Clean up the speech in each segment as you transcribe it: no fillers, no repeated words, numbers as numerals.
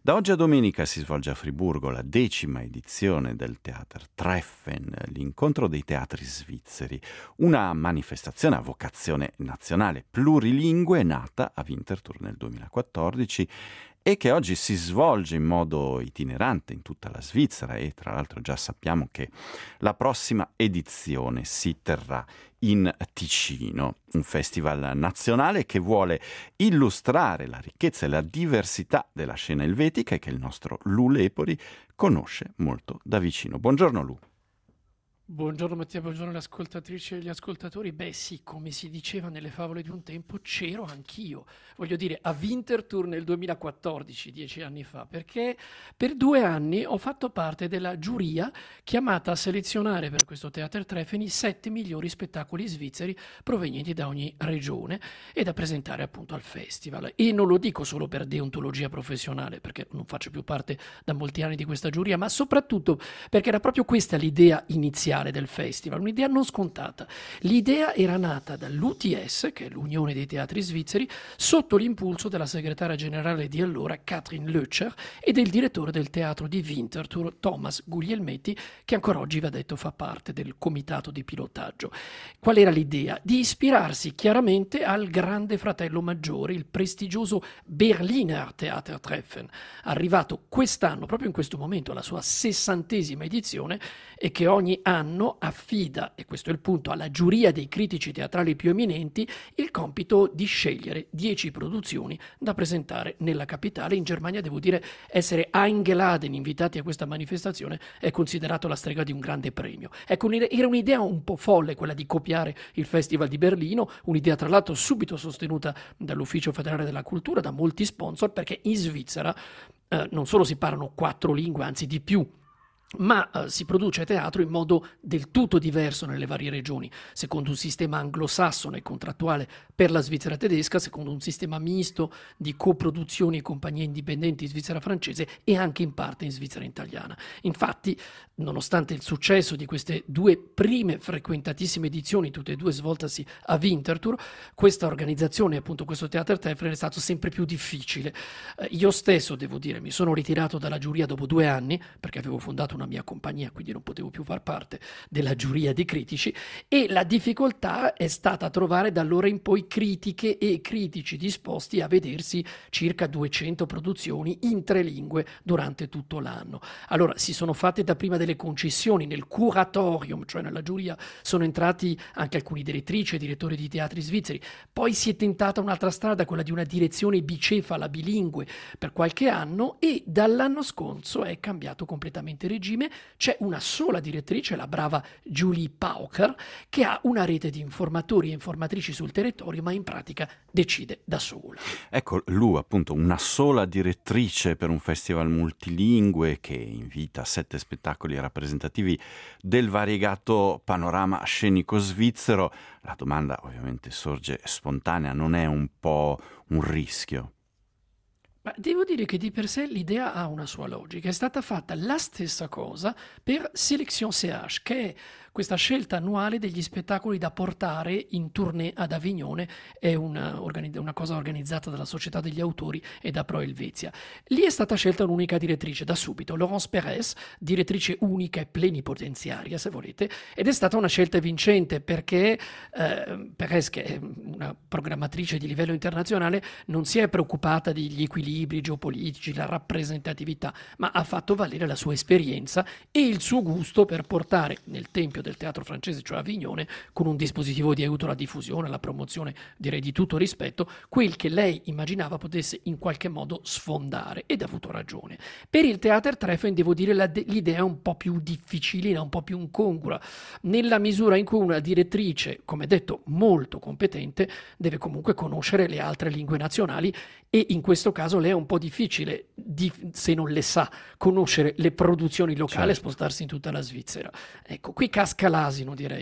Da oggi a domenica si svolge a Friburgo la 10ª edizione del Theatertreffen, l'incontro dei teatri svizzeri, una manifestazione a vocazione nazionale plurilingue nata a Winterthur nel 2014 e che oggi si svolge in modo itinerante in tutta la Svizzera e tra l'altro già sappiamo che la prossima edizione si terrà in Ticino, un festival nazionale che vuole illustrare la ricchezza e la diversità della scena elvetica e che il nostro Lu Lepori conosce molto da vicino. Buongiorno Lu. Buongiorno Mattia, buongiorno alle ascoltatrici e agli ascoltatori. Beh sì, come si diceva nelle favole di un tempo, c'ero anch'io. Voglio dire, a Winterthur nel 2014, 10 anni fa, perché per 2 anni ho fatto parte della giuria chiamata a selezionare per questo Theatertreffen i 7 migliori spettacoli svizzeri provenienti da ogni regione e da presentare appunto al festival. E non lo dico solo per deontologia professionale, perché non faccio più parte da molti anni di questa giuria, ma soprattutto perché era proprio questa l'idea iniziale del festival, un'idea non scontata. L'idea era nata dall'UTS, che è l'Unione dei Teatri Svizzeri, sotto l'impulso della segretaria generale di allora, Katrin Lötscher, e del direttore del teatro di Winterthur, Thomas Guglielmetti, che ancora oggi, va detto, fa parte del comitato di pilotaggio. Qual era l'idea? Di ispirarsi chiaramente al grande fratello maggiore, il prestigioso Berliner Theatertreffen, arrivato quest'anno, proprio in questo momento, alla sua 60ª edizione, e che ogni anno affida, e questo è il punto, alla giuria dei critici teatrali più eminenti il compito di scegliere 10 produzioni da presentare nella capitale. In Germania, devo dire, essere eingeladen, invitati a questa manifestazione, è considerato la strega di un grande premio. Ecco, era un'idea un po' folle quella di copiare il Festival di Berlino, un'idea tra l'altro subito sostenuta dall'Ufficio Federale della Cultura, da molti sponsor, perché in Svizzera non solo si parlano 4 lingue, anzi di più, ma si produce teatro in modo del tutto diverso nelle varie regioni, secondo un sistema anglosassone contrattuale per la Svizzera tedesca, secondo un sistema misto di coproduzioni e compagnie indipendenti in Svizzera francese e anche in parte in Svizzera italiana. Infatti, nonostante il successo di queste 2 prime frequentatissime edizioni, tutte e 2 svoltasi a Winterthur, questa organizzazione, appunto questo Theatertreffen, è stato sempre più difficile. Io stesso, devo dire, mi sono ritirato dalla giuria dopo 2 anni, perché avevo fondato una mia compagnia, quindi non potevo più far parte della giuria di critici, e la difficoltà è stata trovare da allora in poi critiche e critici disposti a vedersi circa 200 produzioni in 3 lingue durante tutto l'anno. Allora si sono fatte dapprima delle concessioni nel curatorium, cioè nella giuria sono entrati anche alcuni direttrici e direttori di teatri svizzeri, poi si è tentata un'altra strada, quella di una direzione bicefala bilingue per qualche anno, e dall'anno scorso è cambiato completamente regime. C'è una sola direttrice, la brava Julie Pauker, che ha una rete di informatori e informatrici sul territorio, ma in pratica decide da sola. Ecco, Lu, appunto, una sola direttrice per un festival multilingue che invita 7 spettacoli rappresentativi del variegato panorama scenico svizzero. La domanda ovviamente sorge spontanea, non è un po' un rischio? Ma devo dire che di per sé l'idea ha una sua logica. È stata fatta la stessa cosa per Sélection CH, che è questa scelta annuale degli spettacoli da portare in tournée ad Avignone. È una cosa organizzata dalla Società degli Autori e da Pro Helvetia. Lì è stata scelta un'unica direttrice da subito, Laurence Perez, direttrice unica e plenipotenziaria, se volete, ed è stata una scelta vincente perché Perez, che è una programmatrice di livello internazionale, non si è preoccupata degli equilibri geopolitici, la rappresentatività, ma ha fatto valere la sua esperienza e il suo gusto per portare nel tempio del teatro francese, cioè Avignone, con un dispositivo di aiuto alla diffusione, alla promozione, direi di tutto rispetto, quel che lei immaginava potesse in qualche modo sfondare, ed ha avuto ragione. Per il Theatertreffen, devo dire, l'idea è un po' più difficilina, un po' più incongrua, nella misura in cui una direttrice, come detto, molto competente, deve comunque conoscere le altre lingue nazionali, e in questo caso le è un po' difficile, se non le sa, conoscere le produzioni locali e Certo. spostarsi in tutta la Svizzera. Ecco, qui casca l'asino, direi.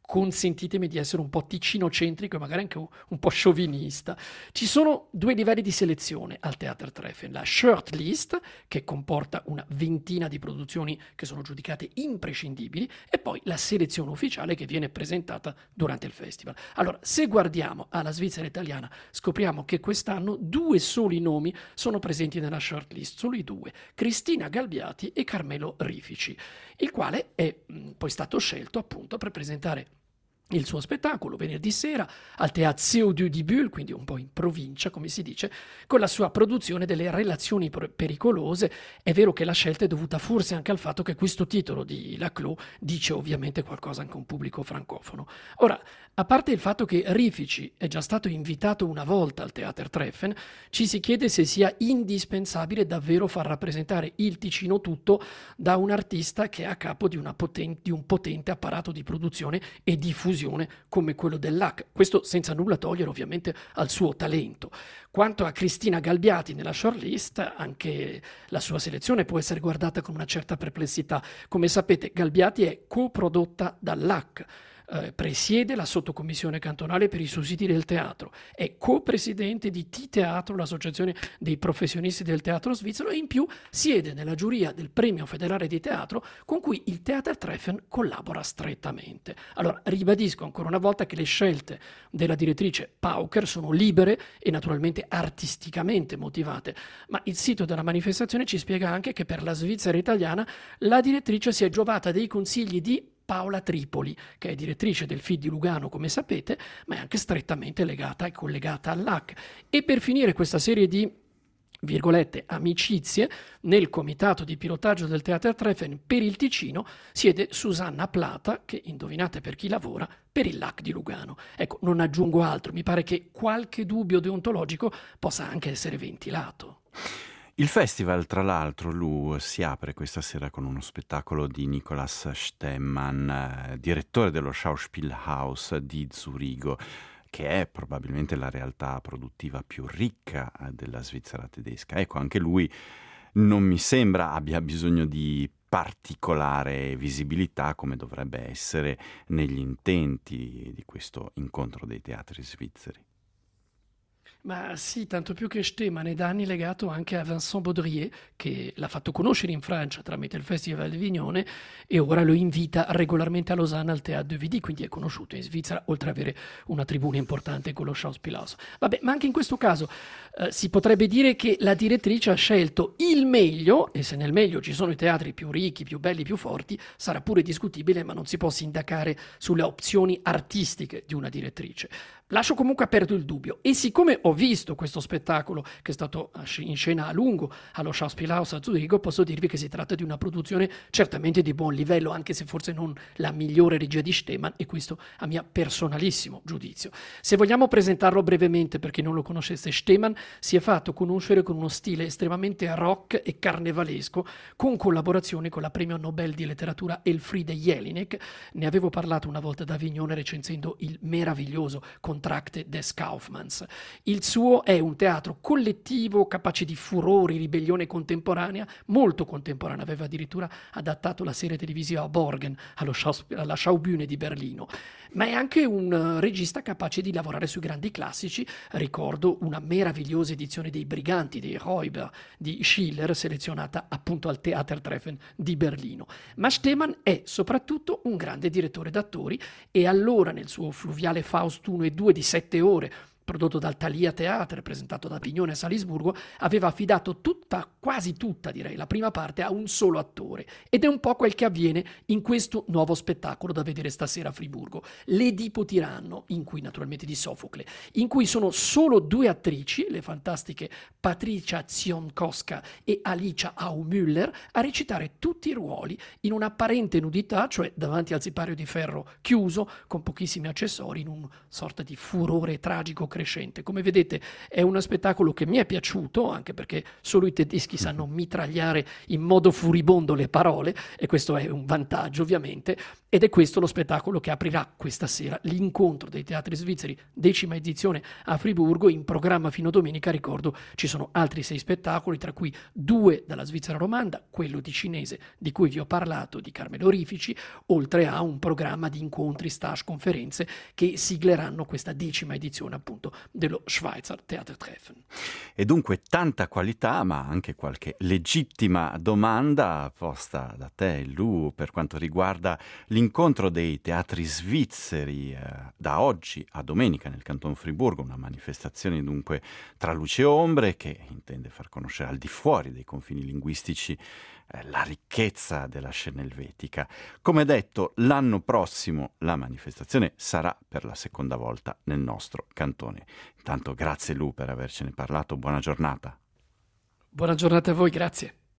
consentitemi di essere un po' ticinocentrico e magari anche un po' sciovinista. Ci sono 2 livelli di selezione al Theater Treffen: la shortlist, che comporta una ventina di produzioni che sono giudicate imprescindibili, e poi la selezione ufficiale che viene presentata durante il festival. Allora, se guardiamo alla Svizzera italiana, scopriamo che quest'anno 2 soli nomi sono presenti nella shortlist, solo i 2, Cristina Galbiati e Carmelo Rifici, il quale è poi stato scelto appunto per presentare il suo spettacolo venerdì sera al Théâtre CO2 di Bulle, quindi un po' in provincia, come si dice, con la sua produzione delle relazioni pericolose. È vero che la scelta è dovuta forse anche al fatto che questo titolo di Laclos dice ovviamente qualcosa anche a un pubblico francofono. Ora, a parte il fatto che Rifici è già stato invitato una volta al Theater Treffen, ci si chiede se sia indispensabile davvero far rappresentare il Ticino tutto da un artista che è a capo di un potente apparato di produzione e diffusione come quello dell'HAC. Questo senza nulla togliere ovviamente al suo talento. Quanto a Cristina Galbiati nella shortlist, anche la sua selezione può essere guardata con una certa perplessità. Come sapete, Galbiati è coprodotta dall'HAC. Presiede la sottocommissione cantonale per i sussidi del teatro, è copresidente di T-Teatro, l'associazione dei professionisti del teatro svizzero, e in più siede nella giuria del premio federale di teatro con cui il Theater Treffen collabora strettamente. Allora, ribadisco ancora una volta che le scelte della direttrice Pauker sono libere e naturalmente artisticamente motivate, ma il sito della manifestazione ci spiega anche che per la Svizzera italiana la direttrice si è giovata dei consigli di Paola Tripoli, che è direttrice del FID di Lugano, come sapete, ma è anche strettamente legata e collegata all'HAC. E per finire questa serie di virgolette amicizie, nel comitato di pilotaggio del Theater Treffen per il Ticino siede Susanna Plata, che indovinate per chi lavora, per il LAC di Lugano. Ecco, non aggiungo altro, mi pare che qualche dubbio deontologico possa anche essere ventilato. Il festival, tra l'altro, Lu, si apre questa sera con uno spettacolo di Nicolas Stemmann, direttore dello Schauspielhaus di Zurigo, che è probabilmente la realtà produttiva più ricca della Svizzera tedesca. Ecco, anche lui non mi sembra abbia bisogno di particolare visibilità come dovrebbe essere negli intenti di questo incontro dei teatri svizzeri. Ma sì, tanto più che Stemmann è da anni legato anche a Vincent Baudrier, che l'ha fatto conoscere in Francia tramite il Festival di Vignone e ora lo invita regolarmente a Losanna al Théâtre de Vidy, quindi è conosciuto in Svizzera, oltre ad avere una tribuna importante con lo Schauspielhaus. Vabbè, ma anche in questo caso si potrebbe dire che la direttrice ha scelto il meglio, e se nel meglio ci sono i teatri più ricchi, più belli, più forti, sarà pure discutibile, ma non si può sindacare sulle opzioni artistiche di una direttrice. Lascio comunque aperto il dubbio, e siccome ho visto questo spettacolo che è stato in scena a lungo allo Schauspielhaus a Zurigo, posso dirvi che si tratta di una produzione certamente di buon livello, anche se forse non la migliore regia di Stemmann, e questo a mio personalissimo giudizio. Se vogliamo presentarlo brevemente per chi non lo conoscesse, Stemmann si è fatto conoscere con uno stile estremamente rock e carnevalesco, con collaborazioni con la premio Nobel di letteratura Elfriede Jelinek. Ne avevo parlato una volta ad Avignone recensendo il meraviglioso Contracte des Kaufmanns. Il suo è un teatro collettivo capace di furori, ribellione contemporanea, molto contemporanea. Aveva addirittura adattato la serie televisiva Borgen alla Schaubühne di Berlino. Ma è anche un regista capace di lavorare sui grandi classici. Ricordo una meravigliosa edizione dei Briganti, dei Räuber, di Schiller, selezionata appunto al Theater Treffen di Berlino. Ma Stemmann è soprattutto un grande direttore d'attori, e allora nel suo fluviale Faust 1 e 2 di 7 ore, prodotto dal Thalia Theater, presentato da Pignone a Salisburgo, aveva affidato quasi tutta direi, la prima parte a un solo attore. Ed è un po' quel che avviene in questo nuovo spettacolo da vedere stasera a Friburgo, L'Edipo tiranno, in cui naturalmente di Sofocle, in cui sono solo 2 attrici, le fantastiche Patricia Zionkowska e Alicia Aumüller, a recitare tutti i ruoli in un'apparente nudità, cioè davanti al sipario di ferro chiuso, con pochissimi accessori, in un sorta di furore tragico crescente. Come vedete è uno spettacolo che mi è piaciuto, anche perché solo i tedeschi sanno mitragliare in modo furibondo le parole, e questo è un vantaggio ovviamente, ed è questo lo spettacolo che aprirà questa sera l'incontro dei teatri svizzeri, 10ª edizione a Friburgo. In programma fino a domenica, ricordo, ci sono altri 6 spettacoli, tra cui 2 dalla Svizzera romanda, quello di cinese di cui vi ho parlato, di Carmelo Rifici, oltre a un programma di incontri, stage, conferenze che sigleranno questa 10ª edizione appunto dello Schweizer Theatertreffen. E dunque tanta qualità, ma anche qualche legittima domanda posta da te, Lu, per quanto riguarda l'incontro dei teatri svizzeri da oggi a domenica nel Canton Friburgo, una manifestazione dunque tra luce e ombre che intende far conoscere al di fuori dei confini linguistici la ricchezza della scena elvetica. Come detto, l'anno prossimo la manifestazione sarà per la seconda volta nel nostro cantone. Intanto grazie Lu per avercene parlato, buona giornata. Buona giornata a voi, grazie.